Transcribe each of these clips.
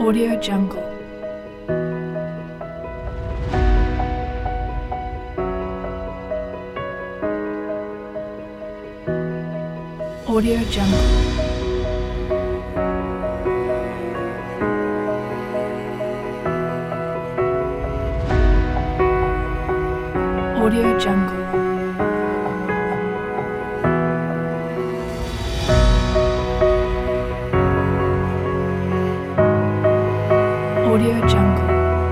Audio Jungle. Audio Jungle. Audio Jungle. Audio Jungle.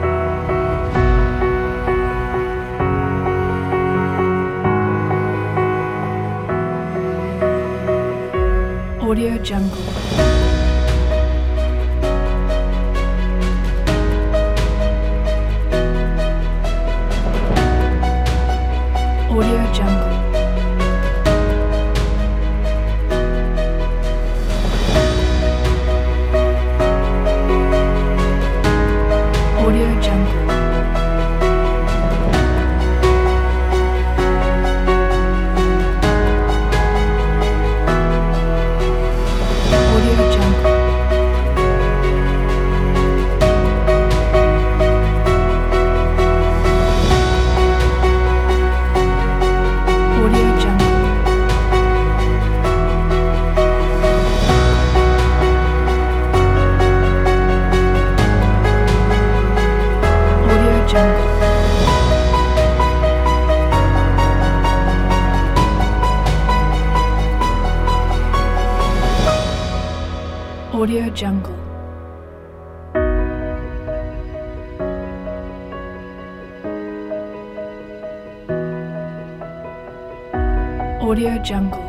Audio Jungle. Audio Jungle. Audio Jungle. Audio Jungle. Audio Jungle. Audio Jungle. Audio Jungle. Audio Jungle.